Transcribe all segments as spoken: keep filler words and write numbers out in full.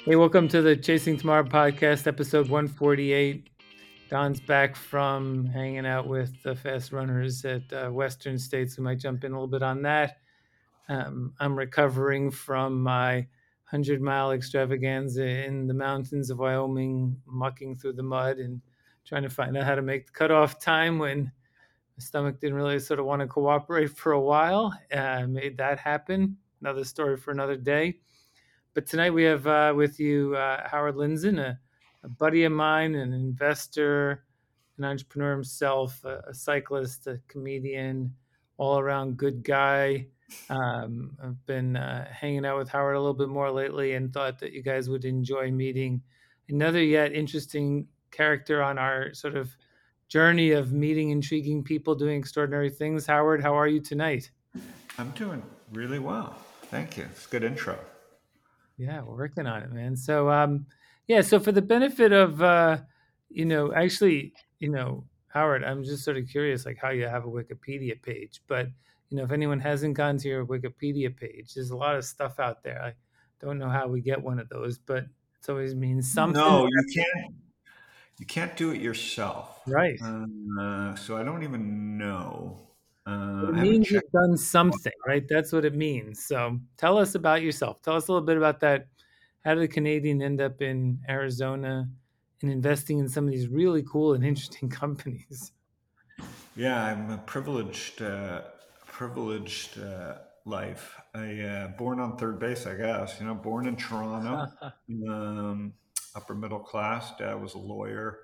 Hey, welcome to the Chasing Tomorrow podcast, episode one forty-eight. Don's back from hanging out with the fast runners at uh, Western States. We might jump in a little bit on that. Um, I'm recovering from my hundred mile extravaganza in the mountains of Wyoming, mucking through the mud and trying to find out how to make the cutoff time when my stomach didn't really sort of want to cooperate for a while. Uh, made that happen. Another story for another day. But tonight we have uh, with you uh, Howard Lindzen, a, a buddy of mine, an investor, an entrepreneur himself, a, a cyclist, a comedian, all around good guy. Um, I've been uh, hanging out with Howard a little bit more lately and thought that you guys would enjoy meeting another yet interesting character on our sort of journey of meeting intriguing people doing extraordinary things. Howard, how are you tonight? I'm doing really well. Thank you. It's a good intro. Yeah, we're working on it, man. So, um, yeah. So, for the benefit of, uh, you know, actually, you know, Howard, I'm just sort of curious, like how you have a Wikipedia page. But you know, if anyone hasn't gone to your Wikipedia page, there's a lot of stuff out there. I don't know how we get one of those, but it always means something, No, you can't. You can't do it yourself. right? Uh, so I don't even know. Uh, It I haven't means checked. you've done something, right? That's what it means. So, tell us about yourself. Tell us a little bit about that. How did a Canadian end up in Arizona and investing in some of these really cool and interesting companies? Yeah, I'm a privileged, uh, privileged uh, life. I uh, born on third base, I guess. You know, born in Toronto, um, upper middle class. Dad was a lawyer,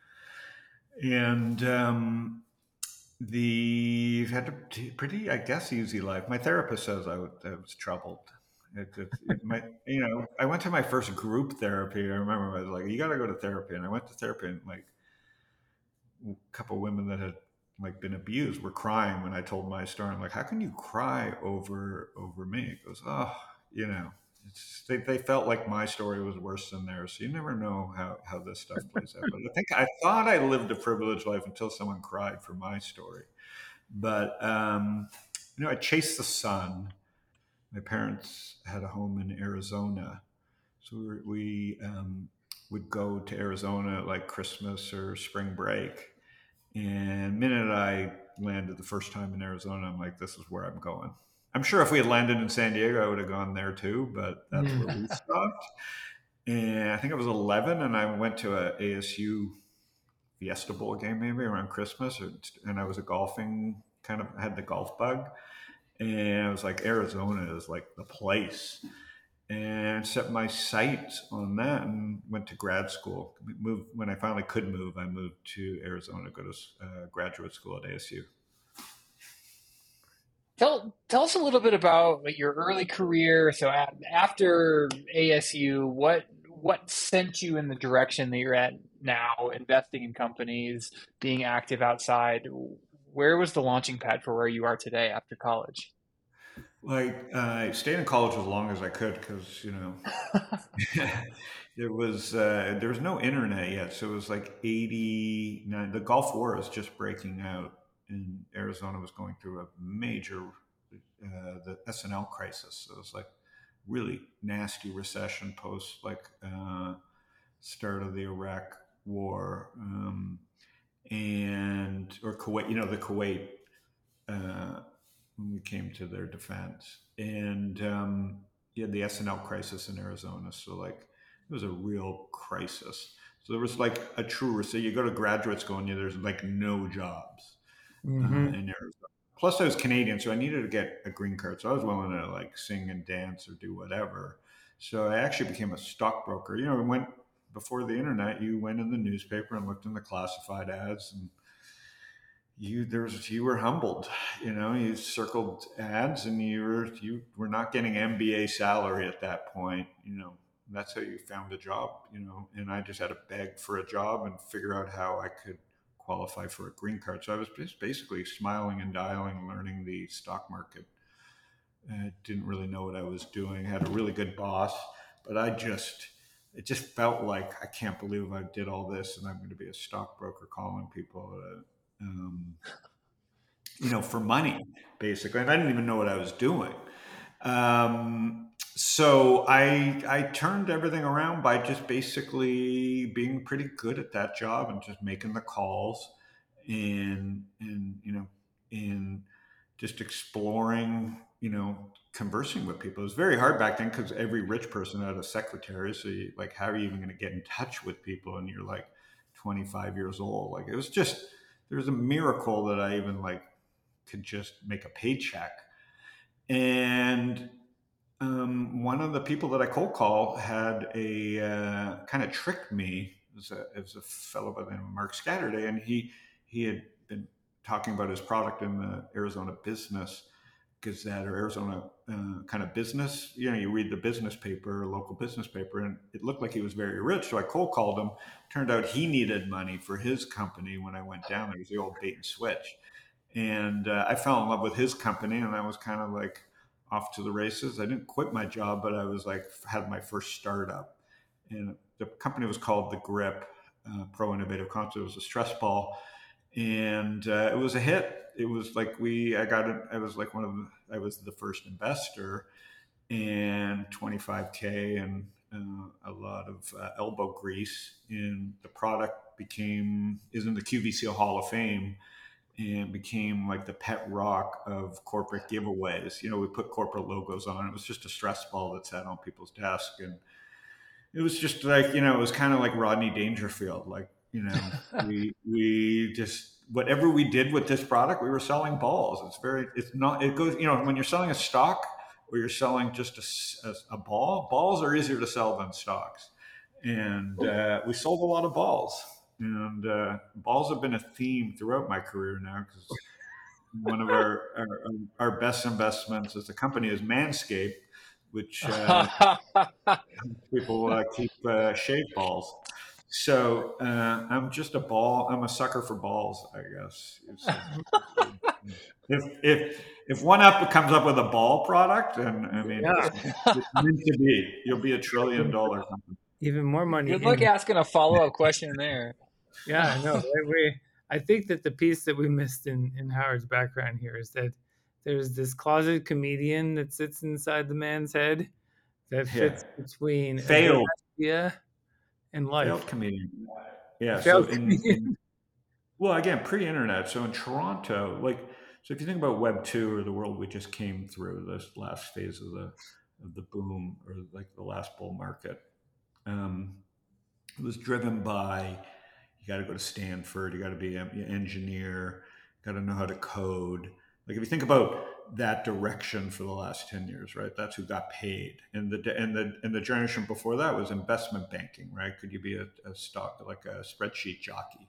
and um, The had a t- pretty, I guess, easy life. My therapist says I, w- I was troubled. It, it, it my, you know, I went to my first group therapy. I remember I was like, "You got to go to therapy," and I went to therapy, and like a couple of women that had like been abused were crying when I told my story. I'm like, "How can you cry over over me?" It goes, "Oh, you know." It's, they, they felt like my story was worse than theirs. So you never know how, how this stuff plays out. But I think I thought I lived a privileged life until someone cried for my story. But um, you know, I chased the sun. My parents had a home in Arizona, so we, we um, would go to Arizona at like Christmas or spring break. And the minute I landed the first time in Arizona, I'm like, this is where I'm going. I'm sure if we had landed in San Diego, I would have gone there too, but that's where we Mm. stopped. And I think I was eleven, and I went to a ASU Fiesta Bowl game maybe around Christmas, or, and I was a golfing kind of had the golf bug, and I was like, Arizona is like the place, and set my sights on that and went to grad school. Moved when I finally could move. I moved to Arizona to go to uh, graduate school at A S U. Tell tell us a little bit about like, your early career. So a- after A S U, what what sent you in the direction that you're at now, investing in companies, being active outside? Where was the launching pad for where you are today after college? Like uh, I stayed in college as long as I could because you know there was uh, there was no internet yet, so it was like eighty nine. The Gulf War was just breaking out, and Arizona was going through a major uh, the S N L crisis. So it was like really nasty recession post like uh, start of the Iraq War, um, and or Kuwait. You know the Kuwait. Uh, when we came to their defense. And um, you had the S N L crisis in Arizona. So, like, it was a real crisis. So, there was like a true, so you go to graduate school and you, there's like no jobs uh, Hmm. in Arizona. Plus, I was Canadian, so I needed to get a green card. So, I was willing to like sing and dance or do whatever. So, I actually became a stockbroker. You know, we went before the internet, you went in the newspaper and looked in the classified ads and you there's you were humbled, you know, you circled ads and you were you were not getting M B A salary at that point, you know. That's how you found a job, you know. And I just had to beg for a job and figure out how I could qualify for a green card. So I was just basically smiling and dialing, learning the stock market. I didn't really know what I was doing. I had a really good boss, but I just it just felt like I can't believe I did all this and I'm going to be a stockbroker calling people. Uh, um, you know, for money, basically. And I didn't even know what I was doing. Um, so I I turned everything around by just basically being pretty good at that job and just making the calls and and you know in just exploring, you know, conversing with people. It was very hard back then because every rich person had a secretary. So you, like, how are you even going to get in touch with people? And you're like twenty-five years old. Like it was just, there was a miracle that I even like could just make a paycheck. And um, one of the people that I cold call had a uh, kind of tricked me. It was, a, it was a fellow by the name of Mark Scatterday, and he he had been talking about his product in the Arizona Business Gazette or Arizona uh, kind of business. You know, you read the business paper, local business paper, and it looked like he was very rich. So I cold called him. Turned out he needed money for his company when I went down there. It was the old bait and switch, and uh, I fell in love with his company, and I was kind of like off to the races. I didn't quit my job, but I was like had my first startup, and the company was called The Grip, uh, Pro Innovative Concept. It was a stress ball, and uh, it was a hit. It was like we, I got it. I was like one of the, I was the first investor, and twenty-five K and uh, a lot of uh, elbow grease. And the product became is in the Q V C Hall of Fame and became like the pet rock of corporate giveaways. You know, we put corporate logos on. It was just a stress ball that sat on people's desk, and it was just like, you know, it was kind of like Rodney Dangerfield. Like, you know, we we just whatever we did with this product, we were selling balls. It's very, it's not, it goes, you know, when you're selling a stock or you're selling just a, a, a ball, balls are easier to sell than stocks. And uh, we sold a lot of balls. And uh, balls have been a theme throughout my career now because one of our, our our best investments as a company is Manscaped, which uh, people uh, keep uh, shave balls. So uh, I'm just a ball. I'm a sucker for balls, I guess. It's, if if if one up comes up with a ball product, and I mean, Yeah. it's, it's meant to be. You'll be a trillion dollar company. Even more money Good luck in. asking a follow up question there. Yeah, I know. Right? We, I think that the piece that we missed in, in Howard's background here is that there's this closet comedian that sits inside the man's head that Yeah, fits between a good failed idea and failed life. comedian. A Yeah. So failed in, comedian. in well, again, pre-internet. So in Toronto, like, so if you think about Web two or the world we just came through, this last phase of the of the boom or like the last bull market, um, it was driven by you got to go to Stanford, you got to be an engineer, got to know how to code. Like if you think about that direction for the last ten years, right? That's who got paid, and the and the and the generation before that was investment banking, right? Could you be a, a stock like a spreadsheet jockey?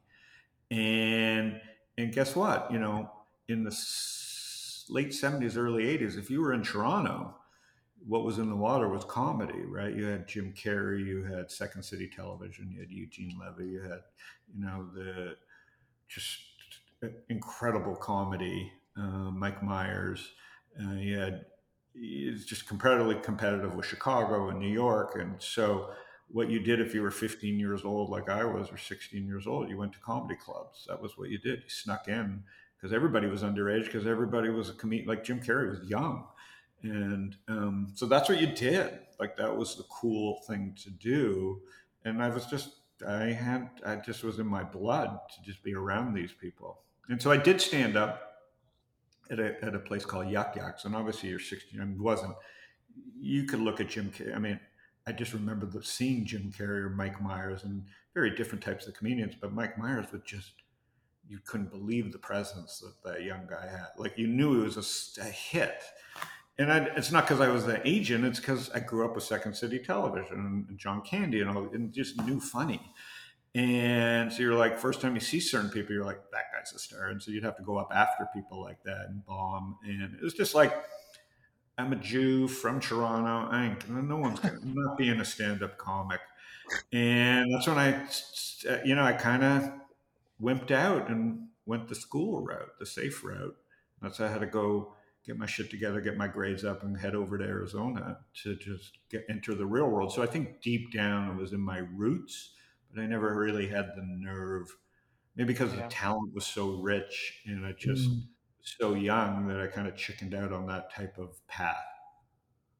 And and guess what? You know, in the s- late seventies, early eighties, if you were in Toronto, what was in the water was comedy, right? You had Jim Carrey, you had Second City Television, you had Eugene Levy, you had, you know, the just incredible comedy, uh, Mike Myers. Uh, you had it's just comparatively competitive with Chicago and New York, and so what you did if you were fifteen years old, like I was, or sixteen years old, you went to comedy clubs. That was what you did. You snuck in because everybody was underage because everybody was a comedian. Like Jim Carrey was young, and um, so that's what you did. Like that was the cool thing to do. And I was just, I had, I just was in my blood to just be around these people. And so I did stand up at a, at a place called Yuck Yucks. And obviously you're sixteen, I mean, wasn't, you could look at Jim Carrey. I mean, I just remember the seeing Jim Carrey or Mike Myers and very different types of comedians, but Mike Myers would just, you couldn't believe the presence that that young guy had. Like you knew it was a, a hit. And I, it's not because I was the agent; it's because I grew up with Second City Television and John Candy and all, and just knew funny. And so you're like, first time you see certain people, you're like, that guy's a star. And so you'd have to go up after people like that and bomb. And it was just like, I'm a Jew from Toronto. I ain't, no one's gonna, I'm not being a stand-up comic. And that's when I, you know, I kind of wimped out and went the school route, the safe route. That's how I had to go get my shit together, get my grades up, and head over to Arizona to just get enter the real world. So I think deep down it was in my roots, but I never really had the nerve. Maybe because the Yeah. talent was so rich and I just Mm. so young that I kind of chickened out on that type of path.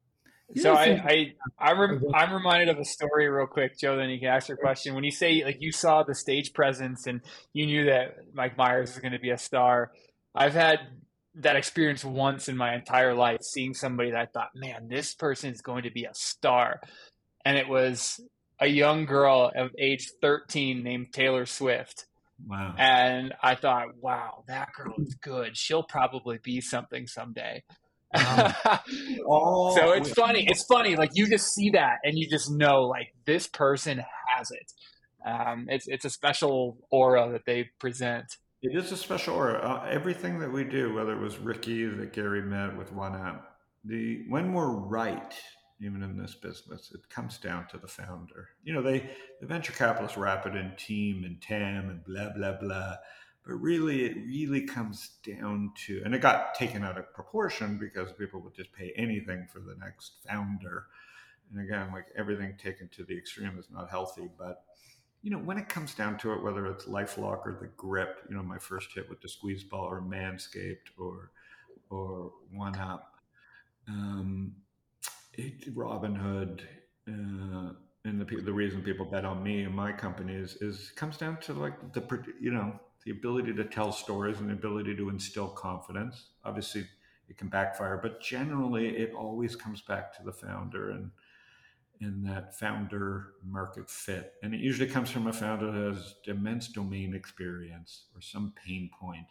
You So know, I, some, I, I'm, rem- okay. I'm reminded of a story real quick, Joe. Then you can ask your question. When you say like you saw the stage presence and you knew that Mike Myers was going to be a star, I've had that experience once in my entire life, seeing somebody that I thought, man, this person is going to be a star, and it was a young girl of age thirteen named Taylor Swift. Wow. And I thought, wow, that girl is good. She'll probably be something someday. Wow. So All it's we funny. It's funny. Like you just see that and you just know like this person has it. Um, it's it's a special aura that they present. It is a special aura. Uh, everything that we do, whether it was Ricky that Gary met with One App, the when we're right, even in this business, it comes down to the founder. You know, they the venture capitalists wrap it in team and T A M and blah blah blah, but really, it really comes down to, and it got taken out of proportion because people would just pay anything for the next founder. And again, like everything taken to the extreme is not healthy, but you know, when it comes down to it, whether it's LifeLock or the Grip, you know, my first hit with the Squeeze Ball or Manscaped or or One Up, um, it, Robinhood, uh, and the the reason people bet on me and my company is is comes down to like the you know the ability to tell stories and the ability to instill confidence. Obviously, it can backfire, but generally, it always comes back to the founder and in that founder market fit. And it usually comes from a founder that has immense domain experience or some pain point.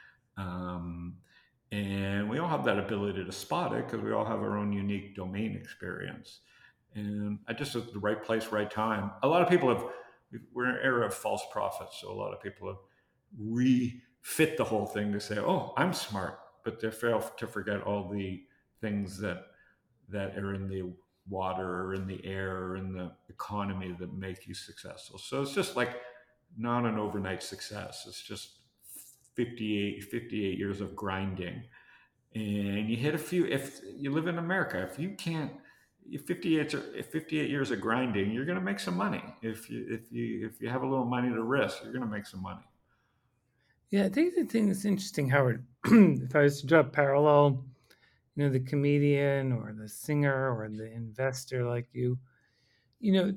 Um, and we all have that ability to spot it because we all have our own unique domain experience. And I just at the right place, right time. A lot of people have, we're in an era of false prophets. So a lot of people have refit the whole thing to say, oh, I'm smart, but they fail to forget all the things that that are in the water or in the air or in the economy that make you successful. So it's just like not an overnight success. It's just fifty-eight, fifty-eight years of grinding. And you hit a few, if you live in America, if you can't, fifty-eight, fifty-eight years of grinding, you're going to make some money. If you, if you, if you have a little money to risk, you're going to make some money. Yeah, I think the thing that's interesting, Howard, if I was to draw a parallel, you know, the comedian or the singer or the investor like you, you know,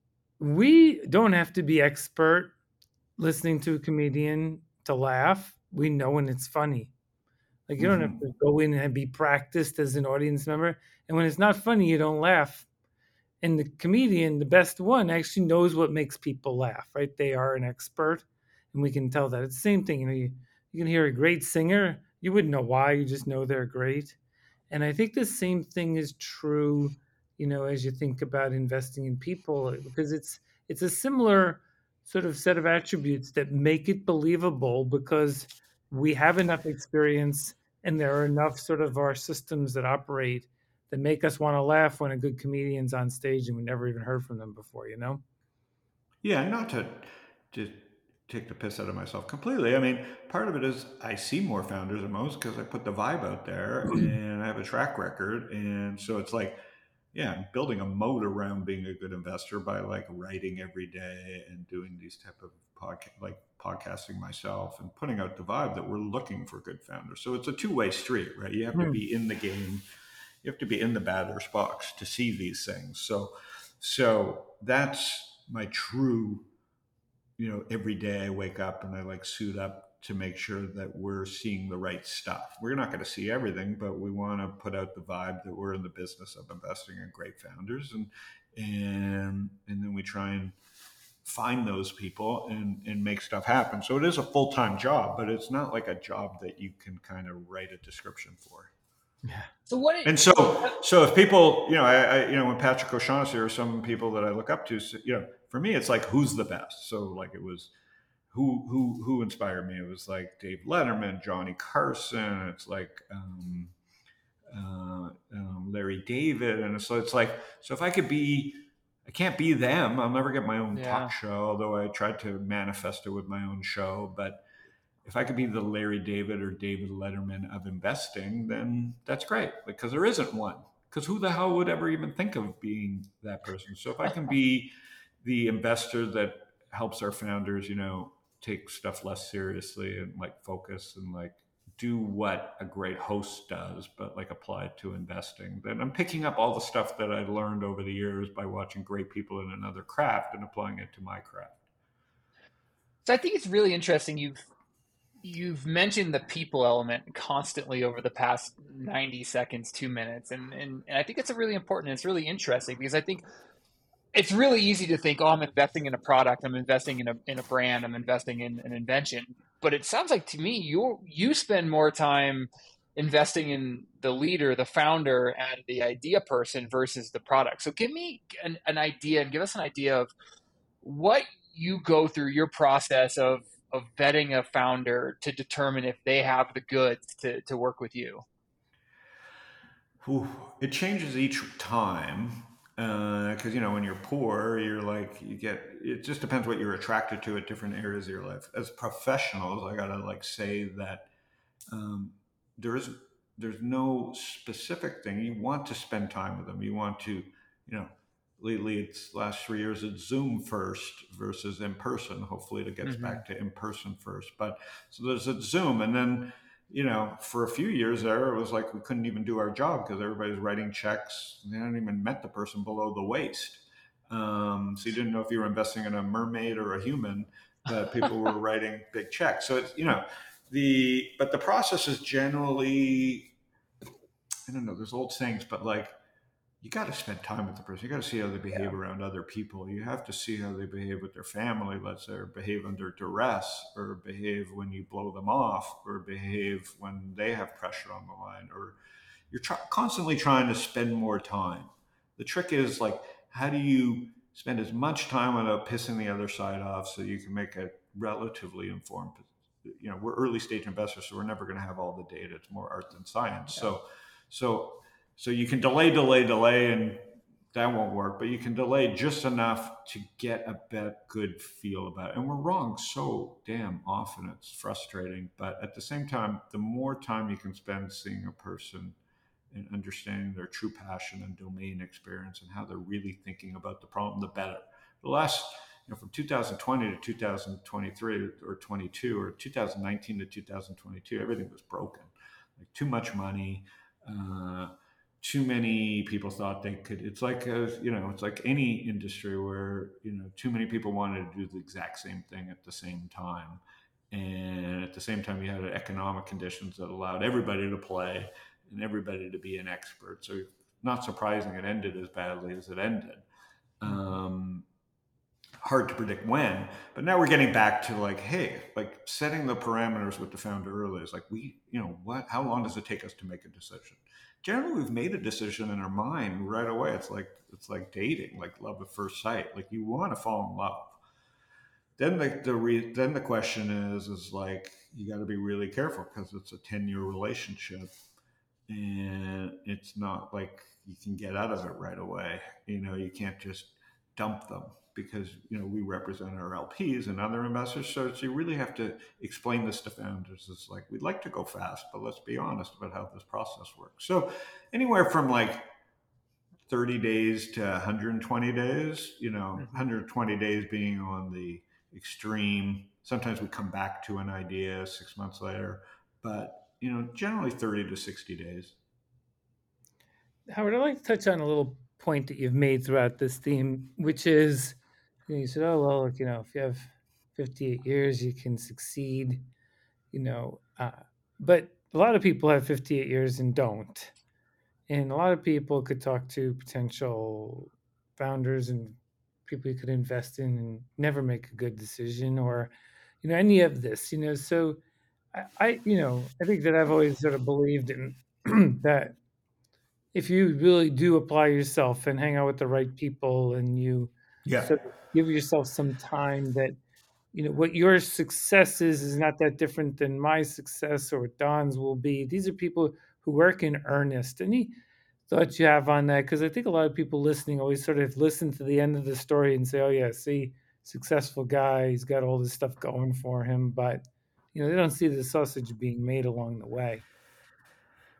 we don't have to be expert listening to a comedian to laugh. We know when it's funny. Like you don't have Mm-hmm. to go in and be practiced as an audience member. And when it's not funny, you don't laugh. And the comedian, the best one, actually knows what makes people laugh, right? They are an expert, and we can tell that. It's the same thing. You know, you, you can hear a great singer, you wouldn't know why, you just know they're great. And I think the same thing is true, you know, as you think about investing in people, because it's it's a similar sort of set of attributes that make it believable because we have enough experience and there are enough sort of our systems that operate that make us want to laugh when a good comedian's on stage and we never even heard from them before, you know? Yeah, not to to take the piss out of myself completely. I mean, part of it is I see more founders than most because I put the vibe out there and I have a track record, and so it's like, yeah, I'm building a moat around being a good investor by like writing every day and doing these type of podcast, like podcasting myself and putting out the vibe that we're looking for good founders. So it's a two way street, right? You have to be in the game, you have to be in the batter's box to see these things. So, so that's my true, you know, every day I wake up and I like suit up to make sure that we're seeing the right stuff. We're not going to see everything, but we want to put out the vibe that we're in the business of investing in great founders, and and and then we try and find those people and and make stuff happen. So it is a full-time job, but it's not like a job that you can kind of write a description for. Yeah. So what? It, And so, so if people, you know, I, I, you know, when Patrick O'Shaughnessy or some people that I look up to, you know, for me, it's like, who's the best? So like it was, who, who, who inspired me? It was like Dave Letterman, Johnny Carson. It's like, um, uh, um, Larry David. And so it's like, so if I could be, I can't be them. I'll never get my own yeah. talk show, although I tried to manifest it with my own show, but if I could be the Larry David or David Letterman of investing, then that's great, because there isn't one. Because who the hell would ever even think of being that person? So if I can be the investor that helps our founders, you know, take stuff less seriously and like focus and like do what a great host does, but like applied to investing. Then I'm picking up all the stuff that I learned over the years by watching great people in another craft and applying it to my craft. So I think it's really interesting. You've you've mentioned the people element constantly over the past ninety seconds, two minutes, and and, and I think it's a really important. It's really interesting because I think it's really easy to think, oh, I'm investing in a product, I'm investing in a in a brand, I'm investing in an invention. But it sounds like to me you you spend more time investing in the leader, the founder, and the idea person versus the product. So give me an, an idea and give us an idea of what you go through your process of of vetting a founder to determine if they have the goods to to work with you. Whew. It changes each time because uh, you know when you're poor, you're like you get. It just depends what you're attracted to at different areas of your life. As professionals, I gotta like say that um, there is there's no specific thing. You want to spend time with them. You want to, you know. Lately, it's last three years. It's Zoom first versus in person. Hopefully, it gets Mm-hmm. back to in person first. But so there's a Zoom, and then you know, for a few years there, it was like we couldn't even do our job because everybody's writing checks. They hadn't even met the person below the waist. Um, so you didn't know if you were investing in a mermaid or a human, but people were writing big checks. So it's, you know, the, but the process is generally, I don't know, there's old sayings, but like, you got to spend time with the person. You got to see how they behave yeah. around other people. You have to see how they behave with their family, let's say, or behave under duress, or behave when you blow them off, or behave when they have pressure on the line, or you're tr- constantly trying to spend more time. The trick is like, how do you spend as much time without pissing the other side off so you can make a relatively informed, you know, we're early stage investors, so we're never going to have all the data. It's more art than science. Yeah. So, so, So you can delay, delay, delay, and that won't work. But you can delay just enough to get a bit good feel about it. And we're wrong so damn often. It's frustrating. But at the same time, the more time you can spend seeing a person and understanding their true passion and domain experience and how they're really thinking about the problem, the better. The last, you know, from two thousand twenty to two thousand twenty-three or twenty-two or two thousand nineteen to two thousand twenty-two, everything was broken. Like too much money. Uh, Too many people thought they could. It's like a, you know, it's like any industry where you know too many people wanted to do the exact same thing at the same time, and at the same time you had economic conditions that allowed everybody to play and everybody to be an expert. So not surprising it ended as badly as it ended. Um, hard to predict when, but now we're getting back to like, hey, like setting the parameters with the founder early is like we, you know, what? How long does it take us to make a decision? Generally, we've made a decision in our mind right away. It's like it's like dating, like love at first sight. Like you want to fall in love. Then the the re, then the question is is like you got to be really careful because it's a ten year relationship, and it's not like you can get out of it right away. You know, you can't just dump them because you know we represent our L Ps and other investors. So, so you really have to explain this to founders. It's like we'd like to go fast, but let's be honest about how this process works. So, anywhere from like thirty days to one hundred twenty days. You know, mm-hmm. one hundred twenty days being on the extreme. Sometimes we come back to an idea six months later, but you know, generally thirty to sixty days. Howard, I'd like to touch on a little point that you've made throughout this theme, which is, you know, you said, oh, well, you know, if you have fifty-eight years, you can succeed, you know, uh, but a lot of people have fifty-eight years and don't. And a lot of people could talk to potential founders and people you could invest in and never make a good decision or, you know, any of this, you know, so I, I you know, I think that I've always sort of believed in that if you really do apply yourself and hang out with the right people and you yeah. sort of give yourself some time that, you know, what your success is is not that different than my success or what Don's will be. These are people who work in earnest. Any thoughts you have on that? Because I think a lot of people listening always sort of listen to the end of the story and say, oh, yeah, see, successful guy, he's got all this stuff going for him. But, you know, they don't see the sausage being made along the way.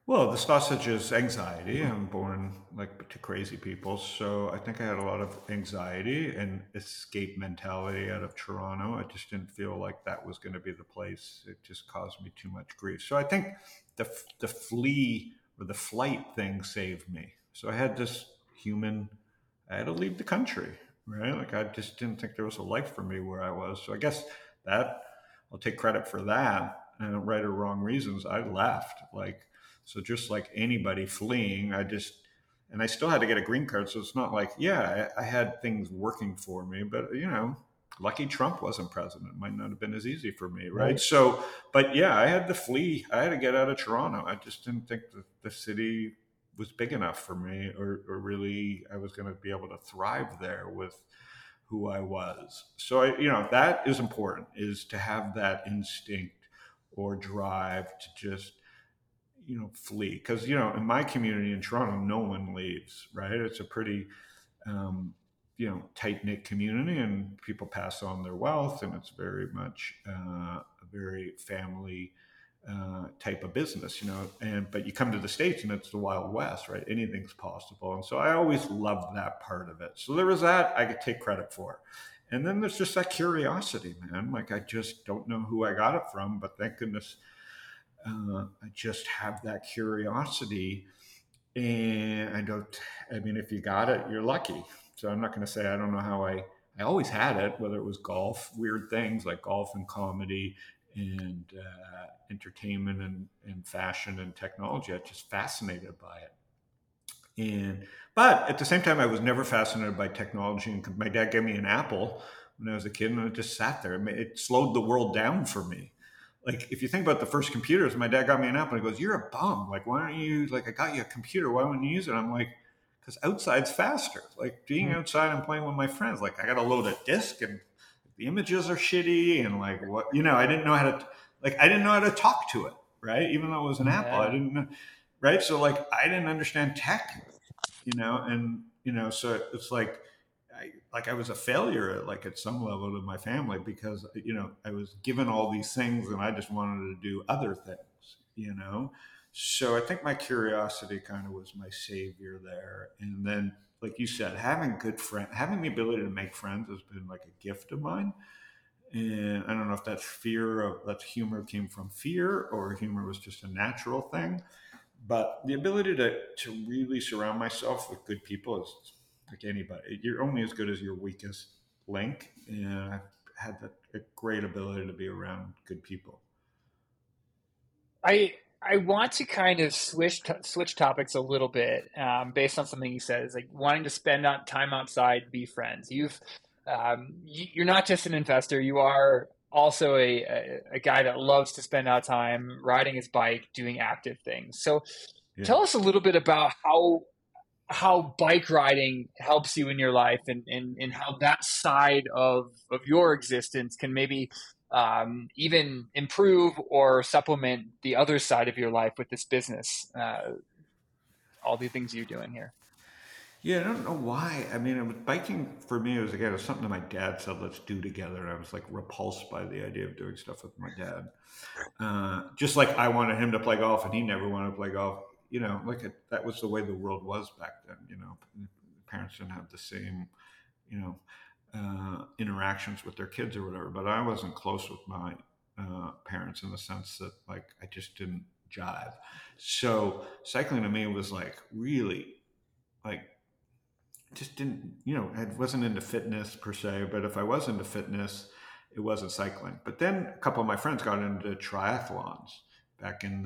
Well, the sausage is anxiety. I'm born like to crazy people, so I think I had a lot of anxiety and escape mentality out of Toronto. I just didn't feel like that was going to be the place. It just caused me too much grief. So I think the the flee or the flight thing saved me. So I had this human. I had to leave the country, right? Like I just didn't think there was a life for me where I was. So I guess that I'll take credit for that. And right or wrong reasons, I left. Like so, just like anybody fleeing, I just and I still had to get a green card. So it's not like, yeah, I, I had things working for me, but you know, lucky Trump wasn't president. It might not have been as easy for me, right? Right. So, but yeah, I had to flee. I had to get out of Toronto. I just didn't think that the city was big enough for me, or, or really, I was going to be able to thrive there with who I was. So, I, you know, that is important, is to have that instinct or drive to just you know flee, because you know in my community in Toronto no one leaves, right? It's a pretty um, you know tight knit community, and people pass on their wealth, and it's very much uh, a very family uh, type of business, you know. And but you come to the States and it's the Wild West, right? Anything's possible, and so I always loved that part of it. So there was that I could take credit for. And then there's just that curiosity, man. Like I just don't know who I got it from, but thank goodness uh, I just have that curiosity. And I don't, I mean, if you got it, you're lucky. So I'm not going to say I don't know how I, I always had it, whether it was golf, weird things like golf and comedy and uh, entertainment and, and fashion and technology. I'm just fascinated by it. And but at the same time, I was never fascinated by technology. And my dad gave me an Apple when I was a kid, and it just sat there. It, it slowed the world down for me. Like if you think about the first computers, my dad got me an Apple. And he goes, "You're a bum. Like why don't you like I got you a computer? Why wouldn't you use it?" I'm like, "Because outside's faster. Like being outside and playing with my friends. Like I got to load a disc and the images are shitty and like what you know. I didn't know how to like I didn't know how to talk to it. Right? Even though it was an Apple, I Yeah. didn't know. Right? So like I didn't understand tech, you know, and you know, so it's like I like I was a failure at like at some level to my family because you know I was given all these things and I just wanted to do other things, you know. So I think my curiosity kind of was my savior there, and then like you said, having good friend, having the ability to make friends has been like a gift of mine. And I don't know if that's fear of that humor came from fear or humor was just a natural thing, but the ability to to really surround myself with good people is like anybody. You're only as good as your weakest link, and I've had that a great ability to be around good people. I I want to kind of switch to, switch topics a little bit um, based on something you said. Is like wanting to spend out time outside, be friends. You've um, you, you're not just an investor. You are also a, a a guy that loves to spend out time riding his bike, doing active things. So Yeah. tell us a little bit about how how bike riding helps you in your life, and, and, and how that side of, of your existence can maybe um, even improve or supplement the other side of your life with this business, uh, all the things you're doing here. Yeah, I don't know why. I mean, it was, biking for me was again it was something that my dad said let's do together, and I was like repulsed by the idea of doing stuff with my dad. Uh, just like I wanted him to play golf, and he never wanted to play golf. You know, like it, that was the way the world was back then. You know, parents didn't have the same, you know, uh, interactions with their kids or whatever. But I wasn't close with my uh, parents in the sense that like I just didn't jive. So cycling to me was like really like just didn't, you know, I wasn't into fitness per se, but if I was into fitness, it wasn't cycling. But then a couple of my friends got into triathlons back in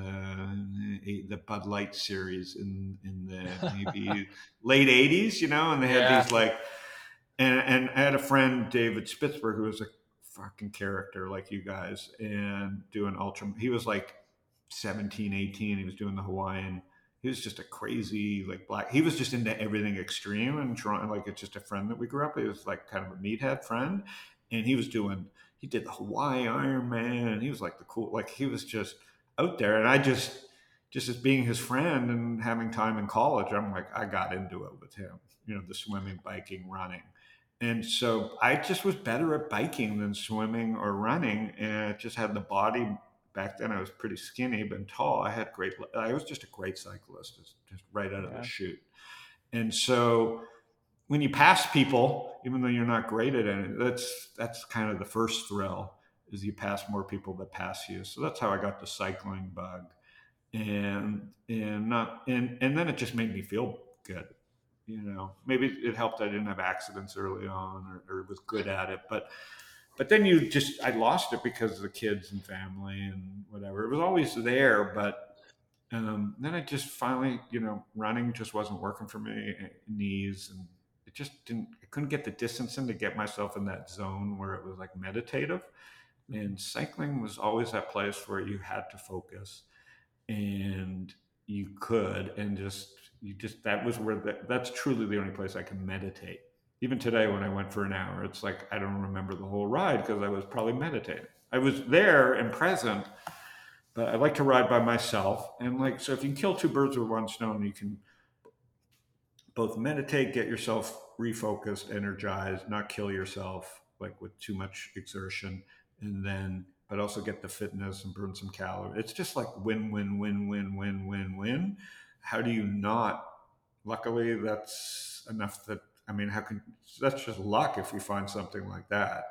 the the Bud Light series in in the maybe late eighties, you know, and they had Yeah. these like, and and I had a friend David Spitzberg who was a fucking character like you guys and doing ultra. He was like seventeen, eighteen. He was doing the Hawaiian. He was just a crazy like black. He was just into everything extreme and trying like it's just a friend that we grew up with. He was like kind of a meathead friend, and he was doing. He did the Hawaii Ironman, and he was like the cool. Like he was just out there, and I just just as being his friend and having time in college, I'm like I got into it with him. You know, the swimming, biking, running. And so I just was better at biking than swimming or running, and it just had the body back then I was pretty skinny but tall. I had great, I was just a great cyclist, just, just right out of Yeah. the chute. And so when you pass people, even though you're not great at it, that's that's kind of the first thrill, is you pass more people that pass you. So that's how I got the cycling bug, and and not and and then it just made me feel good. You know, maybe it helped I didn't have accidents early on, or, or was good at it, but but then you just I lost it because of the kids and family and whatever. It was always there, but um, then I just finally, you know, running just wasn't working for me, eh, knees, and it just didn't. I couldn't get the distance in to get myself in that zone where it was like meditative. And cycling was always that place where you had to focus, and you could, and just you just that was where the, that's truly the only place I can meditate. Even today, when I went for an hour, it's like I don't remember the whole ride because I was probably meditating. I was there and present, but I like to ride by myself. And like, so if you can kill two birds with one stone, you can both meditate, get yourself refocused, energized, not kill yourself like with too much exertion, and then, but also get the fitness and burn some calories. It's just like win, win, win, win, win, win, win. How do you not? Luckily, that's enough that, I mean, how can, that's just luck if we find something like that.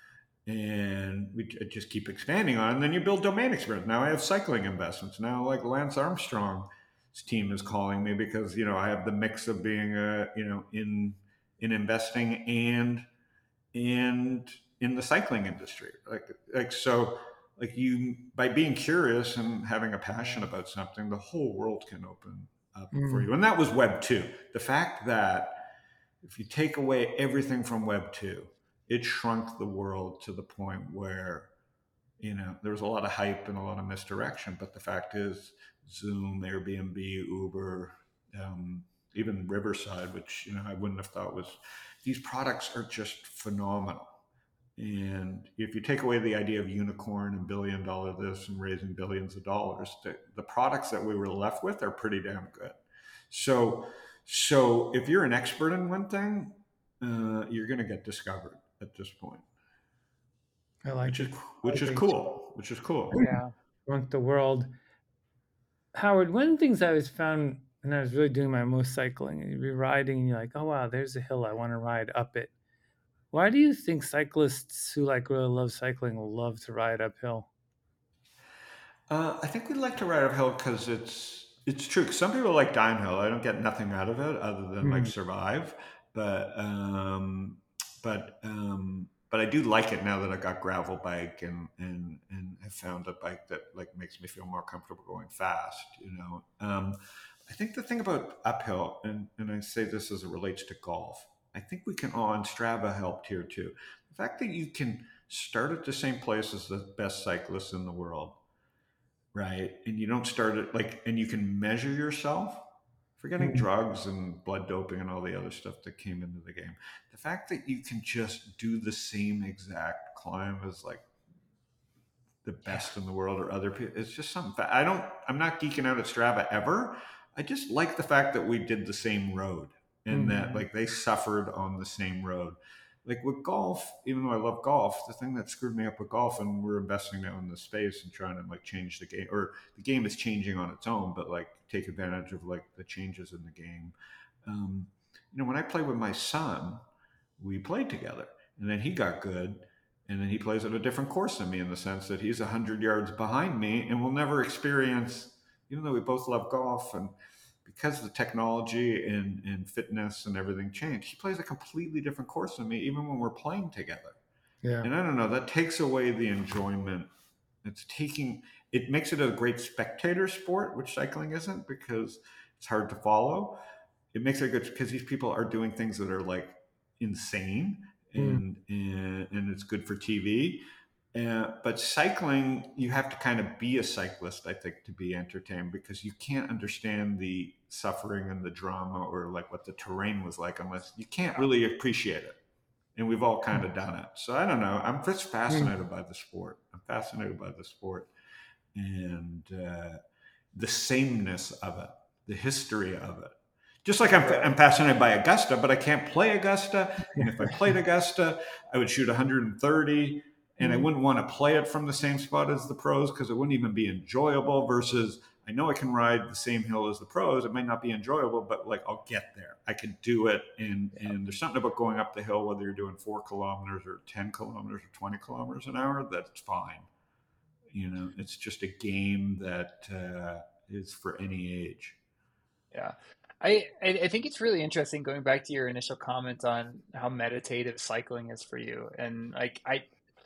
And we just keep expanding on it. And then you build domain experience. Now I have cycling investments. Now, like Lance Armstrong's team is calling me because, you know, I have the mix of being a, you know, in in investing and and in the cycling industry. Like like so like you, by being curious and having a passion about something, the whole world can open up mm. for you. And that was Web two. The fact that if you take away everything from Web two, it shrunk the world to the point where, you know, there was a lot of hype and a lot of misdirection. But the fact is, Zoom, Airbnb, Uber, um, even Riverside, which, you know, I wouldn't have thought was, these products are just phenomenal. And if you take away the idea of unicorn and billion dollar this and raising billions of dollars, the, the products that we were left with are pretty damn good. So, so if you're an expert in one thing, uh, you're going to get discovered at this point. I like which it. is which is cool. Which is cool. Yeah. Shrunk the world. Howard, one of the things I always found when I was really doing my most cycling, and you'd be riding and you're like, oh wow, there's a hill, I want to ride up it. Why do you think cyclists who like really love cycling will love to ride uphill? Uh, I think we like to ride uphill because it's it's true. Some people like downhill. I don't get nothing out of it other than mm. like survive. But um, but um, but I do like it now that I got gravel bike and and and have found a bike that like makes me feel more comfortable going fast. You know, um, I think the thing about uphill, and and I say this as it relates to golf, I think we can. Oh, and Strava helped here too. The fact that you can start at the same place as the best cyclists in the world. Right. And you don't start it like, and you can measure yourself, forgetting mm-hmm. drugs and blood doping and all the other stuff that came into the game. The fact that you can just do the same exact climb as like the best yeah. in the world or other people, it's just something. I don't, I'm not geeking out at Strava ever. I just like the fact that we did the same road and mm-hmm. that like they suffered on the same road. Like with golf, even though I love golf, the thing that screwed me up with golf, and we're investing now in the space and trying to like change the game, or the game is changing on its own, but like take advantage of like the changes in the game. Um, you know, when I play with my son, we played together, and then he got good, and then he plays at a different course than me in the sense that he's a hundred yards behind me, and we'll never experience, even though we both love golf and. Because the technology and, and fitness and everything changed, he plays a completely different course than me, even when we're playing together. Yeah. And I don't know, that takes away the enjoyment. It's taking, it makes it a great spectator sport, which cycling isn't because it's hard to follow. It makes it good because these people are doing things that are like insane and, mm. and, and it's good for T V. Uh, but cycling, you have to kind of be a cyclist, I think, to be entertained because you can't understand the suffering and the drama or like what the terrain was like unless you can't really appreciate it. And we've all kind of done it. So I don't know. I'm just fascinated by the sport. I'm fascinated by the sport and uh, the sameness of it, the history of it. Just like I'm, I'm fascinated by Augusta, but I can't play Augusta. And if I played Augusta, I would shoot one hundred thirty. And Mm-hmm. I wouldn't want to play it from the same spot as the pros because it wouldn't even be enjoyable versus I know I can ride the same hill as the pros. It might not be enjoyable, but like I'll get there. I can do it. And, Yeah. and there's something about going up the hill, whether you're doing four kilometers or ten kilometers or twenty kilometers an hour, that's fine. You know, it's just a game that uh, is for any age. Yeah. I, I I think it's really interesting going back to your initial comment on how meditative cycling is for you. And like I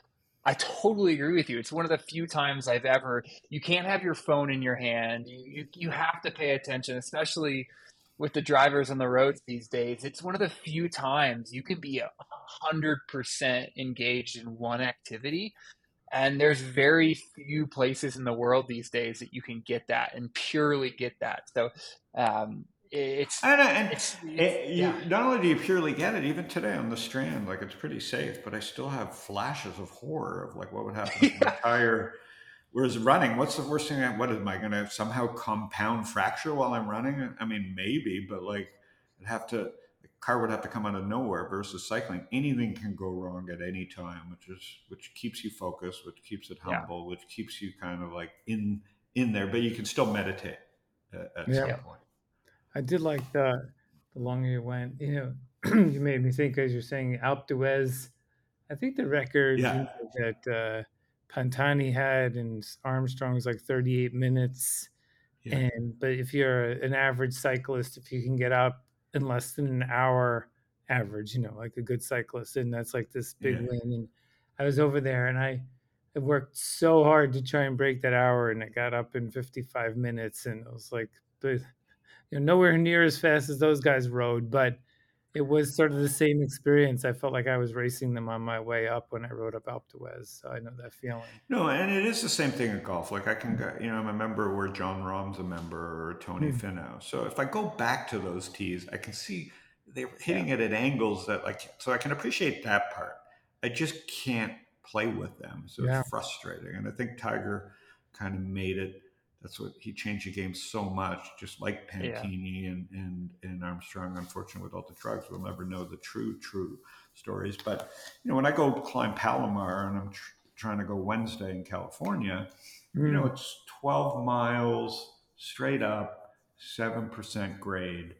I totally agree with you. It's one of the few times I've ever you can't have your phone in your hand. You you, you have to pay attention, especially with the drivers on the roads these days. It's one of the few times you can be a hundred percent engaged in one activity. And there's very few places in the world these days that you can get that and purely get that. So um, it's, And, and it's, it's, it, yeah, you, not only do you purely get it, even today on the Strand, like it's pretty safe, but I still have flashes of horror of like what would happen if my yeah, tire. Whereas running, what's the worst thing? I- What am I going to somehow compound fracture while I'm running? I mean, maybe, but like I'd have to, the car would have to come out of nowhere versus cycling. Anything can go wrong at any time, which is, which keeps you focused, which keeps it yeah, humble, which keeps you kind of like in, in there, but you can still meditate at, at Yeah. some yeah, point. I did like the the longer you went. You know, you made me think as you're saying Alpe d'Huez. I think the record you Yeah. know, that uh, Pantani had and Armstrong was like thirty-eight minutes. Yeah. And but if you're an average cyclist, if you can get out in less than an hour, average, you know, like a good cyclist, and that's like this big Yeah. win. And I was over there, and I, I worked so hard to try and break that hour, and I got up in fifty-five minutes, and it was like, the, you know, nowhere near as fast as those guys rode, but it was sort of the same experience. I felt like I was racing them on my way up when I rode up Alpe d'Huez, so I know that feeling. No, and it is the same thing in golf. Like I can go, you know, I'm a member where John Rahm's a member or Tony Hmm. Finau. So if I go back to those tees, I can see they're Yeah, hitting it at angles that like, so I can appreciate that part. I just can't play with them. So it's yeah, frustrating. And I think Tiger kind of made it. That's what he changed the game so much, just like yeah, Pantini and, and, and Armstrong. Unfortunately, with all the drugs, we'll never know the true, true stories. But, you know, when I go climb Palomar and I'm tr- trying to go Wednesday in California, you know, mm, it's twelve miles straight up, seven percent grade.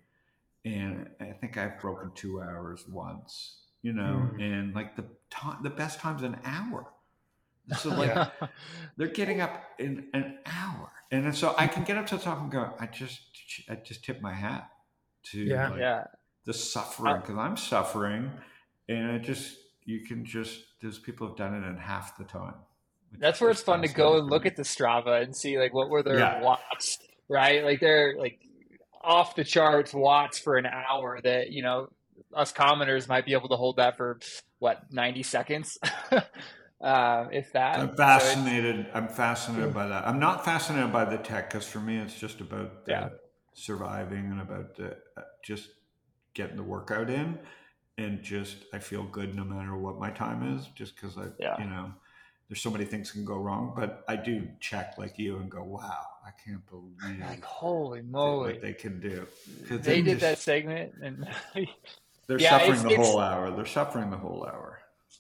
And I think I've broken two hours once, you know, mm, and like the time, the best time's an hour. So like yeah, they're getting up in an hour. And then so I can get up to the top and go, I just, I just tip my hat to yeah, like yeah. the Uh, suffering because I'm suffering. And it just, you can just, there's people have done it in half the time, which is that's where it's just fun to go fascinating and to look me. at the Strava and see like what were their Yeah. watts, right? Like they're like off the charts watts for an hour that, you know, us commoners might be able to hold that for what, ninety seconds, uh, if So that. I'm So it's, fascinated. I'm fascinated by that. I'm not fascinated by the tech because for me, it's just about yeah, uh, surviving and about uh, uh, just getting the workout in, and just I feel good no matter what my time is. Just because I, yeah. you know, there's so many things can go wrong, but I do check like you and go, wow, I can't You're like, believe holy th- what moly. they can do because They they did that just segment and they're yeah, suffering it's, the it's, whole hour. They're suffering the whole hour.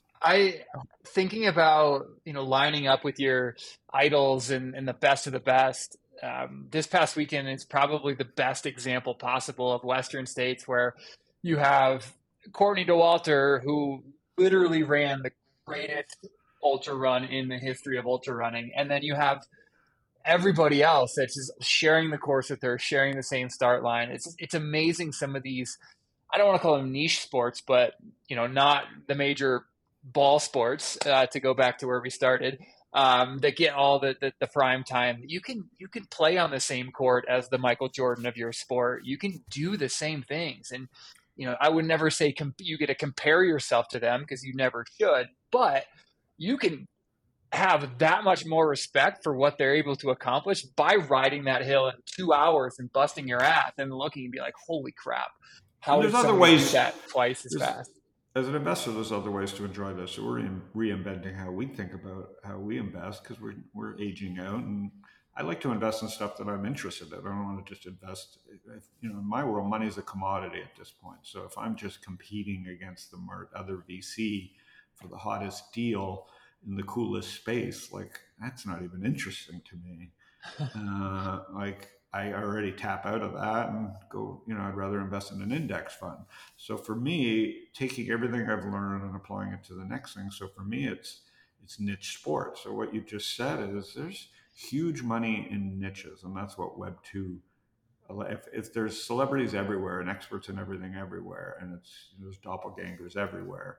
I thinking about, you know, lining up with your idols and, and the best of the best. Um, this past weekend is probably the best example possible of Western states where you have Courtney Dauwalter, who literally ran the greatest ultra run in the history of ultra running, and then you have everybody else that's just sharing the course with her, sharing the same start line. It's it's amazing some of these. I don't want to call them niche sports, but you know, not the major ball sports. Uh, to go back to where we started, um, that get all the, the the prime time. You can you can play on the same court as the Michael Jordan of your sport. You can do the same things, and you know, I would never say comp- you get to compare yourself to them because you never should, but you can have that much more respect for what they're able to accomplish by riding that hill in two hours and busting your ass and looking and be like, holy crap, And how there's did other somebody do ways. that twice as There's fast? as an investor, there's other ways to enjoy this. So we're in, reinventing how we think about how we invest because we're we're aging out, and I like to invest in stuff that I'm interested in. I don't want to just invest. If, you know, in my world, money is a commodity at this point. So if I'm just competing against the other V C for the hottest deal, in the coolest space, like that's not even interesting to me. Uh, like I already tap out of that and go, you know, I'd rather invest in an index fund. So for me, taking everything I've learned and applying it to the next thing. So for me, it's it's niche sports. So what you just said is there's huge money in niches, and that's what Web two. If, if there's celebrities everywhere and experts in everything everywhere, and it's there's doppelgangers everywhere,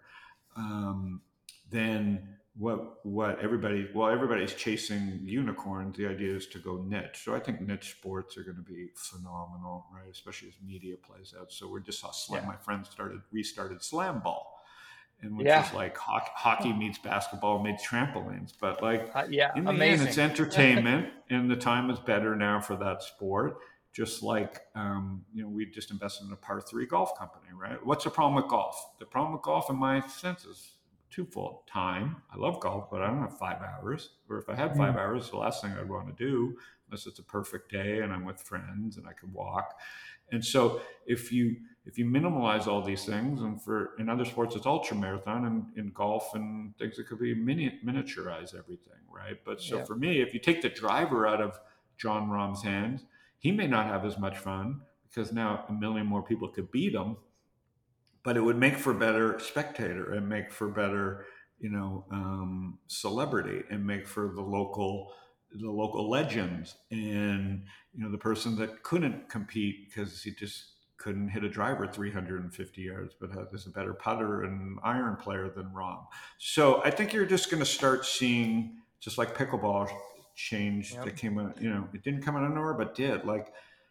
um, then what what everybody well everybody's chasing unicorns. The idea is to go niche. So I think niche sports are going to be phenomenal, right? Especially as media plays out. So we just saw slam. Yeah. My friend started restarted slam ball, and which Yeah. is like hockey, hockey meets basketball meets trampolines. But like Uh, yeah, in the amazing. end, it's entertainment, and the time is better now for that sport. Just like um, you know, we just invested in a par three golf company, right? What's the problem with golf? The problem with golf, in my sense, is twofold. Time. I love golf, but I don't have five hours. Or if I had five Mm. hours, the last thing I'd want to do, unless it's a perfect day and I'm with friends and I can walk. And so if you if you minimalize all these things, and for in other sports it's ultra marathon, and in golf and things it could be mini, miniaturize everything, right? But so Yeah. for me, if you take the driver out of John Rahm's hands, he may not have as much fun because now a million more people could beat him, but it would make for better spectator and make for better, you know, um, celebrity, and make for the local, the local legends, and you know, the person that couldn't compete because he just couldn't hit a driver three hundred fifty yards, but is a better putter and iron player than Rahm. So I think you're just going to start seeing, just like pickleball change Yep. that came out, you know, it didn't come out of nowhere, but did. Like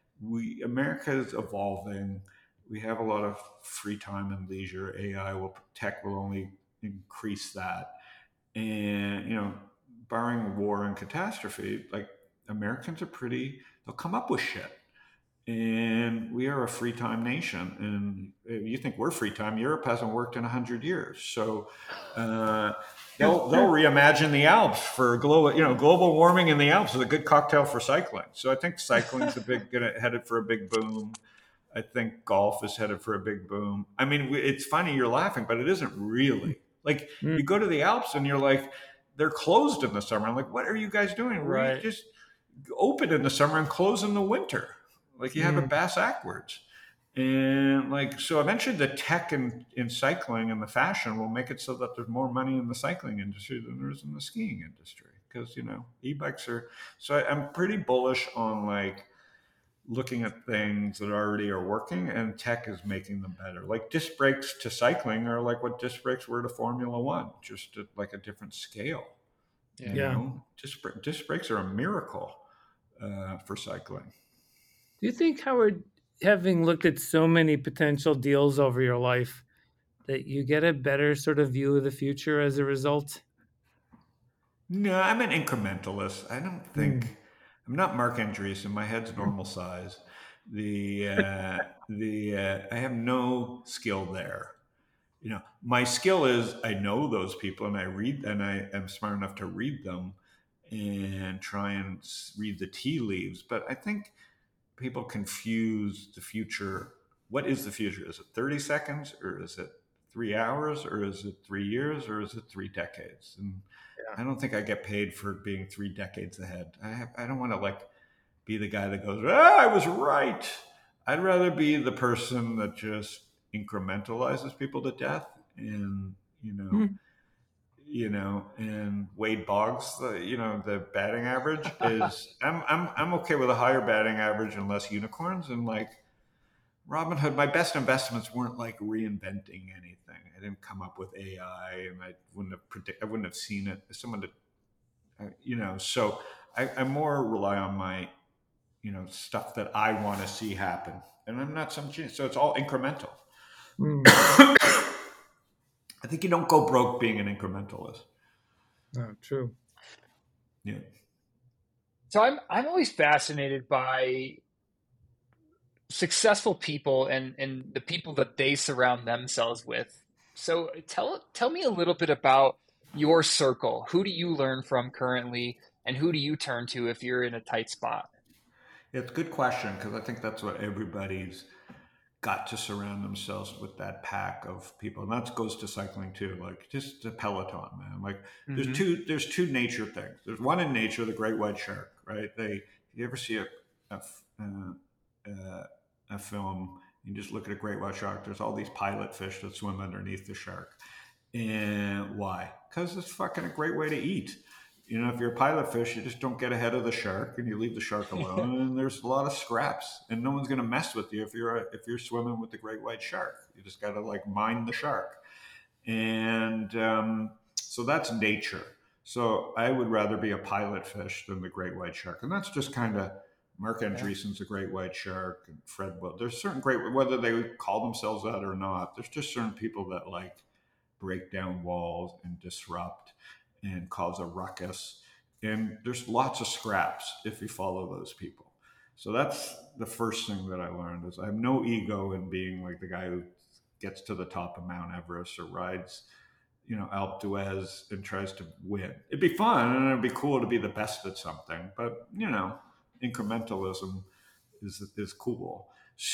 we, America is evolving. We have a lot of free time and leisure. A I will, tech will only increase that. And, you know, barring war and catastrophe, like Americans are pretty, they'll come up with shit. And we are a free time nation. And if you think we're free time, Europe hasn't worked in a hundred years. So, uh, they'll, they'll reimagine the Alps for global, you know, global warming in the Alps is a good cocktail for cycling. So I think cycling's a big, gonna, headed for a big boom. I think golf is headed for a big boom. I mean, it's funny, you're laughing, but it isn't really. Like Mm. you go to the Alps and you're like, they're closed in the summer. I'm like, what are you guys doing? Right. We just open in the summer and close in the winter. Like you have it Mm. bass backwards. And like, so eventually the tech in, in cycling and the fashion will make it so that there's more money in the cycling industry than there is in the skiing industry. Because, you know, e-bikes are, so I, I'm pretty bullish on like, looking at things that already are working, and tech is making them better. Like disc brakes to cycling are like what disc brakes were to Formula One, just at like a different scale. Yeah. You Yeah. know, disc, disc brakes are a miracle uh, for cycling. Do you think, Howard, having looked at so many potential deals over your life, that you get a better sort of view of the future as a result? No, I'm an incrementalist. I don't think Mm. I'm not Mark Andreessen. My head's normal size. The uh, the uh, I have no skill there. You know, my skill is I know those people and I read, and I am smart enough to read them and try and read the tea leaves. But I think people confuse the future. What is the future? Is it thirty seconds, or is it three hours, or is it three years, or is it three decades? And Yeah. I don't think I get paid for being three decades ahead. I have, I don't want to like be the guy that goes, ah, I was right. I'd rather be the person that just incrementalizes people to death. And, you know, Mm. you know, and Wade Boggs, the, you know, the batting average is, I'm, I'm, I'm okay with a higher batting average and less unicorns. And like Robinhood, my best investments weren't like reinventing anything. I didn't come up with A I, and I wouldn't have predict, I wouldn't have seen it. Someone to, uh, you know, so I, I more rely on my, you know, stuff that I want to see happen. And I'm not some genius. So it's all incremental. Mm. I think you don't go broke being an incrementalist. Oh, true. Yeah. So I'm I'm always fascinated by successful people and and the people that they surround themselves with. So tell tell me a little bit about your circle. Who do you learn from currently, and who do you turn to if you're in a tight spot? It's a good question, because I think that's what everybody's got to surround themselves with that pack of people, and that goes to cycling too. Like just the peloton, man. Like there's Mm-hmm. two there's two nature things. There's one in nature, the great white shark, right? They you ever see a a, uh, uh, a film? You just look at a great white shark. There's all these pilot fish that swim underneath the shark, and why? Because it's fucking a great way to eat. You know, if you're a pilot fish, you just don't get ahead of the shark and you leave the shark alone. And there's a lot of scraps, and no one's going to mess with you if you're a, if you're swimming with the great white shark. You just got to like mind the shark, and um, so that's nature. So I would rather be a pilot fish than the great white shark, and that's just kind of Mark Yeah. Andreessen's a great white shark, and Fred Will. There's certain great, whether they call themselves that or not. There's just certain people that like break down walls and disrupt and cause a ruckus. And there's lots of scraps if you follow those people. So that's the first thing that I learned is I have no ego in being like the guy who gets to the top of Mount Everest or rides, you know, Alpe d'Huez and tries to win. It'd be fun and it'd be cool to be the best at something, but you know, incrementalism is is cool.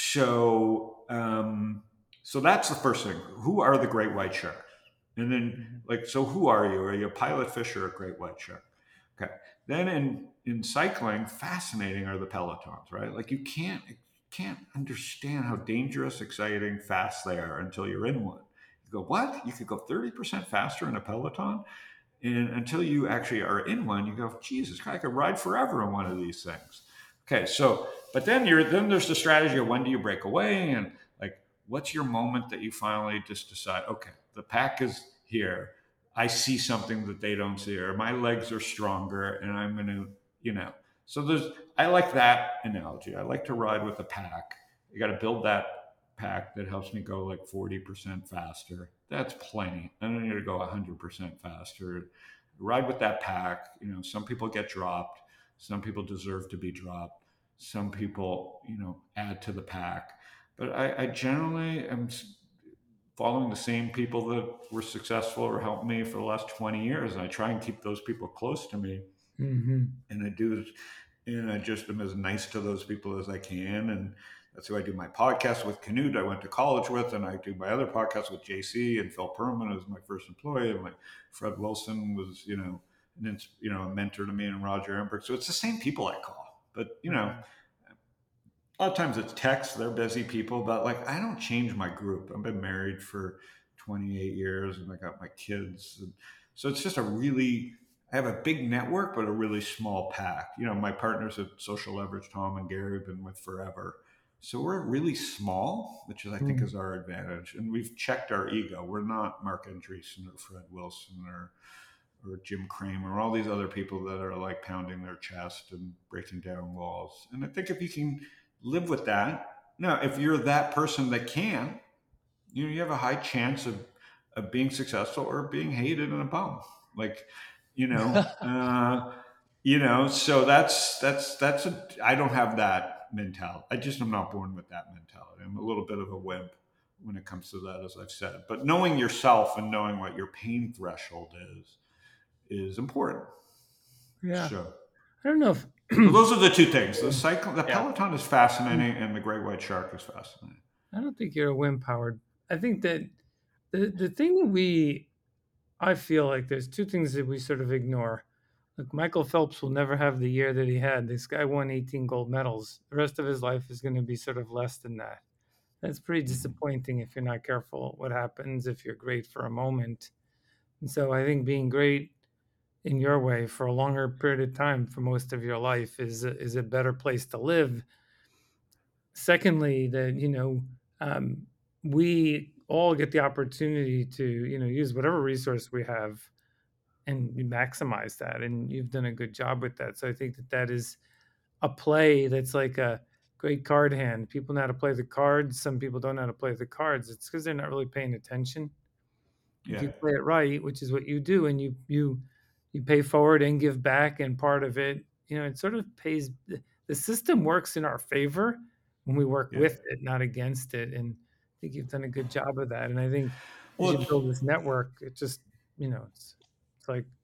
So um, so that's the first thing. Who are the great white sharks? And then, Mm-hmm. like, so who are you? Are you a pilot fish or a great white shark? Okay. Then in in cycling, fascinating are the pelotons, right? Like you can't can't understand how dangerous, exciting, fast they are until you're in one. You go, what? You could go thirty percent faster in a peloton? And until you actually are in one, you go, Jesus, I could ride forever in one of these things. Okay, so but then you're then there's the strategy of when do you break away and like what's your moment that you finally just decide, okay, the pack is here. I see something that they don't see, or my legs are stronger, and I'm gonna, you know. So there's I like that analogy. I like to ride with a pack. You got to build that pack that helps me go like forty percent faster. That's plenty. I don't need to go one hundred percent faster. Ride with that pack. You know, some people get dropped. Some people deserve to be dropped. Some people, you know, add to the pack. But I, I generally am following the same people that were successful or helped me for the last twenty years. And I try and keep those people close to me. Mm-hmm. And I do, and I just am as nice to those people as I can. And that's who I do my podcast with. Canute, I went to college with, and I do my other podcast with J C and Phil Perlman, who's my first employee, and like Fred Wilson was, you know, an, you know, a mentor to me, and Roger Embrick. So it's the same people I call, but you know, Mm-hmm. a lot of times it's text. They're busy people, but like I don't change my group. I've been married for twenty-eight years, and I got my kids, and so it's just a really I have a big network, but a really small pack. You know, my partners at Social Leverage, Tom and Gary, have been with forever. So we're really small, which is, I think, is our advantage. And we've checked our ego. We're not Mark Andreessen or Fred Wilson or or Jim Cramer or all these other people that are like pounding their chest and breaking down walls. And I think if you can live with that, now if you're that person that can, you know, you have a high chance of of being successful or being hated and a bum. Like, you know, uh, you know, so that's that's that's a I don't have that mentality. I just am not born with that mentality. I'm a little bit of a wimp when it comes to that, as I've said. But knowing yourself and knowing what your pain threshold is is important. Yeah. So, I don't know if so those are the two things. The cycle, the Yeah. peloton is fascinating, and the great white shark is fascinating. I don't think you're a wind powered. I think that the the thing that we I feel like there's two things that we sort of ignore. Like Michael Phelps will never have the year that he had. This guy won eighteen gold medals. The rest of his life is going to be sort of less than that. That's pretty disappointing if you're not careful what happens if you're great for a moment. And so I think being great in your way for a longer period of time for most of your life is a, is a better place to live. Secondly, that you know um, we all get the opportunity to you know use whatever resource we have and maximize that, and you've done a good job with that. So I think that that is a play that's like a great card hand. People know how to play the cards. Some people don't know how to play the cards. It's because they're not really paying attention. If Yeah. you play it right, which is what you do, and you you you pay forward and give back, and part of it, you know, it sort of pays. The system works in our favor when we work Yeah. with it, not against it. And I think you've done a good job of that. And I think as Well, you it's, build this network, it just, you know, it's it's like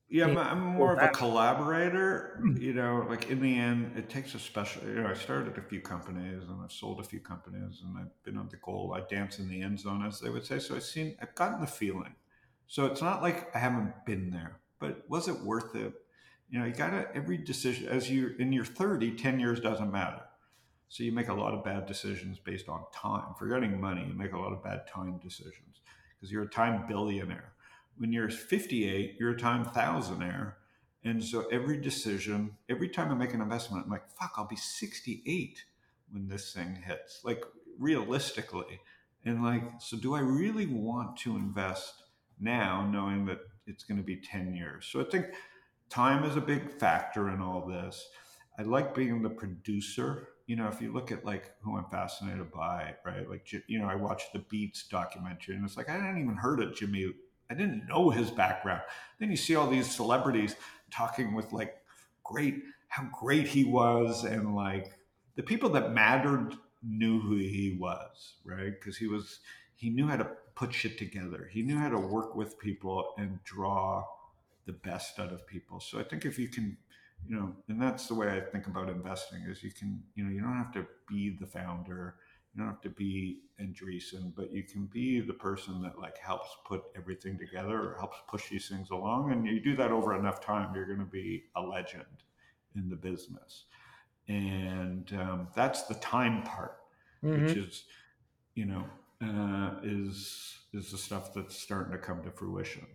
Yeah, I'm, and I'm go more of a back. collaborator. You know, like in the end, it takes a special. You know, I started a few companies and I've sold a few companies and I've been on the goal. I dance in the end zone, as they would say. So I've seen, I've gotten the feeling. So it's not like I haven't been there, but was it worth it? You know, you gotta every decision as you in your thirty, ten years doesn't matter. So you make a lot of bad decisions based on time. Forgetting money, you make a lot of bad time decisions because you're a time billionaire. When you're fifty-eight, you're a time thousandaire. And so every decision, every time I make an investment, I'm like, fuck, I'll be sixty-eight when this thing hits. Like realistically. And like, so do I really want to invest now knowing that it's going to be ten years? So I think time is a big factor in all this. I like being the producer. You know, if you look at like who I'm fascinated by, right? Like, you know, I watched the Beats documentary and it's like, I hadn't even heard of Jimmy. I didn't know his background. Then you see all these celebrities talking with like great, how great he was. And like the people that mattered knew who he was, right? Because he was, he knew how to put shit together. He knew how to work with people and draw the best out of people. So I think if you can, you know, and that's the way I think about investing is you can, you know, you don't have to be the founder, you don't have to be Andreessen, but you can be the person that like helps put everything together or helps push these things along. And you do that over enough time, you're going to be a legend in the business. And um, that's the time part, which Mm-hmm. is, you know, uh, is is the stuff that's starting to come to fruition.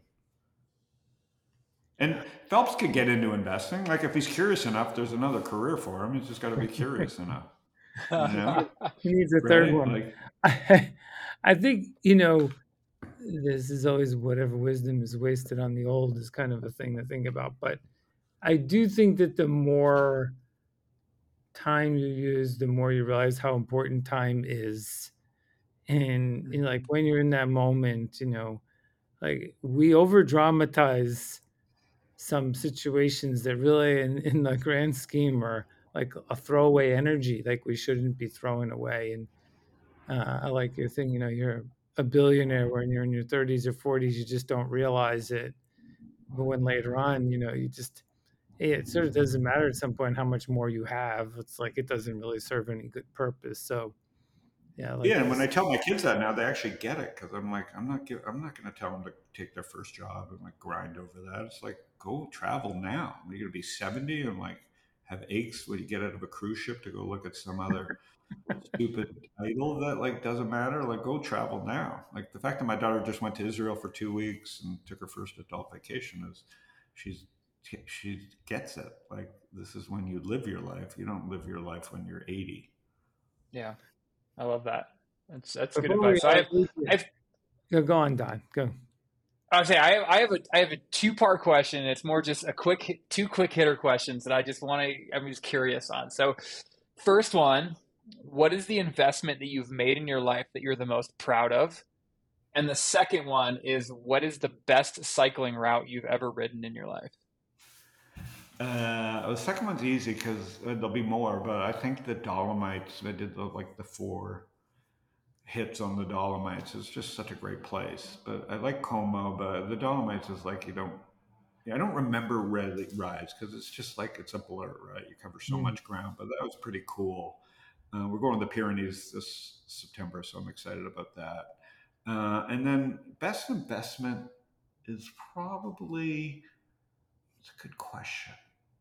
And Phelps could get into investing. Like if he's curious enough, there's another career for him. He's just got to be curious enough, you know? He needs a third Right? one. Like, I, I think, you know, this is always whatever wisdom is wasted on the old is kind of a thing to think about. But I do think that the more time you use, the more you realize how important time is. And, you know, like when you're in that moment, you know, like we over dramatize some situations that really in, in the grand scheme are like a throwaway energy, like we shouldn't be throwing away. And uh, I like your thing, you know, you're a billionaire when you're in your thirties or forties, you just don't realize it. But when later on, you know, you just, hey, it sort of doesn't matter at some point how much more you have. It's like it doesn't really serve any good purpose. So yeah, like yeah. And you when I said. tell my kids that now, they actually get it because I'm like, I'm not, give, I'm not going to tell them to take their first job and like grind over that. It's like go travel now. You're going to be seventy and like have aches when you get out of a cruise ship to go look at some other stupid title that like doesn't matter. Like go travel now. Like the fact that my daughter just went to Israel for two weeks and took her first adult vacation is she's she gets it. Like this is when you live your life. You don't live your life when you're eighty. Yeah, I love that. That's that's good Before we advice. So I uh, have, leave you, I've, go, go on, Don. Go. I say I have, I have a I have a two part question. It's more just a quick two quick hitter questions that I just want to. I'm just curious on. So, first one, what is the investment that you've made in your life that you're the most proud of? And the second one is what is the best cycling route you've ever ridden in your life? Uh, the second one's easy because uh, there'll be more, but I think the Dolomites. I did the, like the four hits on the Dolomites. It's just such a great place. But I like Como, but the Dolomites is like you don't. Yeah, I don't remember Red Rides because it's just like it's a blur, right? You cover so Mm. much ground, but that was pretty cool. Uh, we're going to the Pyrenees this September, so I'm excited about that. Uh, and then best investment is probably it's a good question.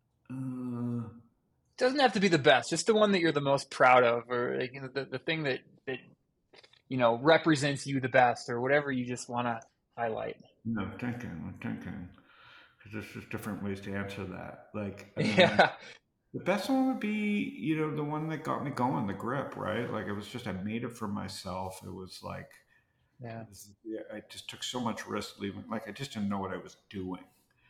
Uh, It doesn't have to be the best, just the one that you're the most proud of, or like, you know, the the thing that that you know represents you the best, or whatever you just want to highlight. no, I'm thinking, I'm thinking, because there's just different ways to answer that. Like uh, Yeah, the best one would be, you know, the one that got me going, the grip, right? Like it was just I made it for myself. It was like yeah, it was, yeah, I just took so much risk leaving. Like I just didn't know what I was doing,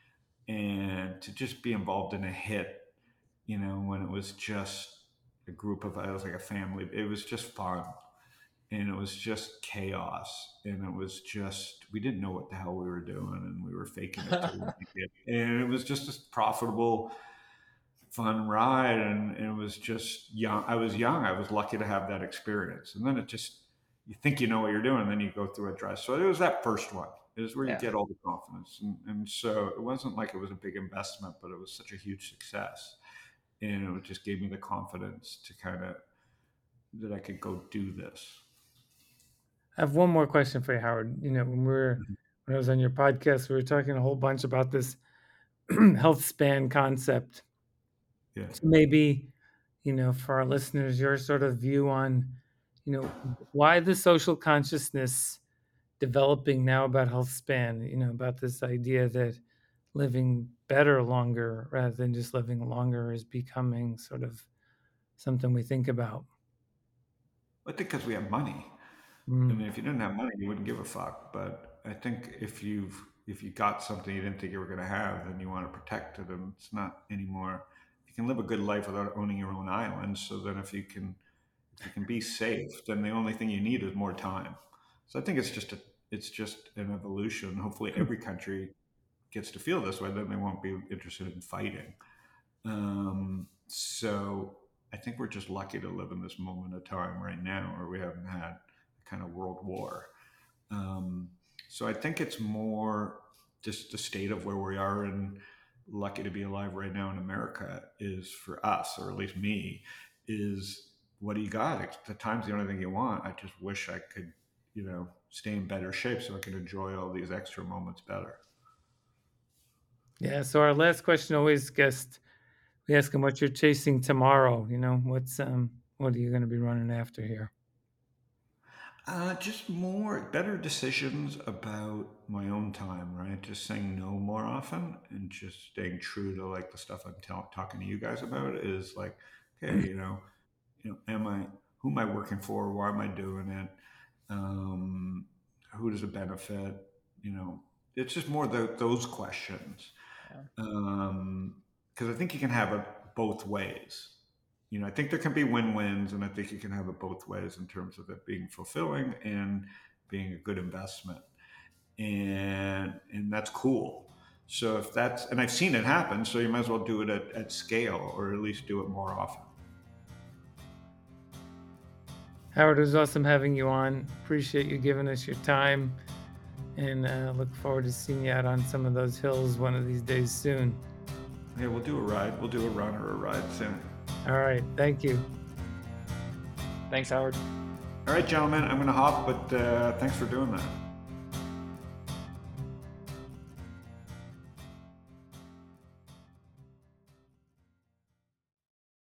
and to just be involved in a hit, you know, when it was just a group of, it was like a family. It was just fun, and it was just chaos, and it was just we didn't know what the hell we were doing, and we were faking it till we make it, and it was just a profitable fun ride, and, and it was just young. I was young. I was lucky to have that experience. And then it just, you think you know what you're doing, and then you go through a dress. So it was that first one. is where you Yeah. get all the confidence. And, and so it wasn't like it was a big investment, but it was such a huge success. And it just gave me the confidence to kind of, that I could go do this. I have one more question for you, Howard. You know, when we were when I was on your podcast, we were talking a whole bunch about this health span concept. Yeah. So maybe, you know, for our listeners, your sort of view on, you know, why the social consciousness developing now about health span, you know, about this idea that living better longer rather than just living longer is becoming sort of something we think about. I think because we have money. Mm. I mean, if you didn't have money, you wouldn't give a fuck. But I think if you've if you got something you didn't think you were going to have, then you want to protect it, and it's not anymore. You can live a good life without owning your own island. So then, if you can if you can be safe, then the only thing you need is more time. So I think it's just a it's just an evolution. Hopefully, every country gets to feel this way. Then they won't be interested in fighting. Um, so I think we're just lucky to live in this moment of time right now, where we haven't had a kind of world war. Um, so I think it's more just the state of where we are, and lucky to be alive right now in America is for us, or at least me, is what do you got? The time's the only thing you want. I just wish I could, you know, stay in better shape so I can enjoy all these extra moments better. Yeah. So our last question always gets, we ask them what you're chasing tomorrow. You know, what's um, what are you going to be running after here? Uh, just more better decisions about my own time, right? Just saying no more often, and just staying true to like the stuff I'm tell- talking to you guys about is like, okay, you know, you know, am I, who am I working for? Why am I doing it? Um, who does it benefit? You know, it's just more the, those questions. Yeah. Um, because I think you can have it both ways. You know, I think there can be win-wins, and I think you can have it both ways in terms of it being fulfilling and being a good investment, and and that's cool. So if that's, and I've seen it happen, so you might as well do it at, at scale, or at least do it more often. Howard, it was awesome having you on. Appreciate you giving us your time, and uh, look forward to seeing you out on some of those hills one of these days soon. Yeah, we'll do a ride. We'll do a run or a ride soon. All right. Thank you. Thanks, Howard. All right, gentlemen, I'm going to hop, but uh, thanks for doing that.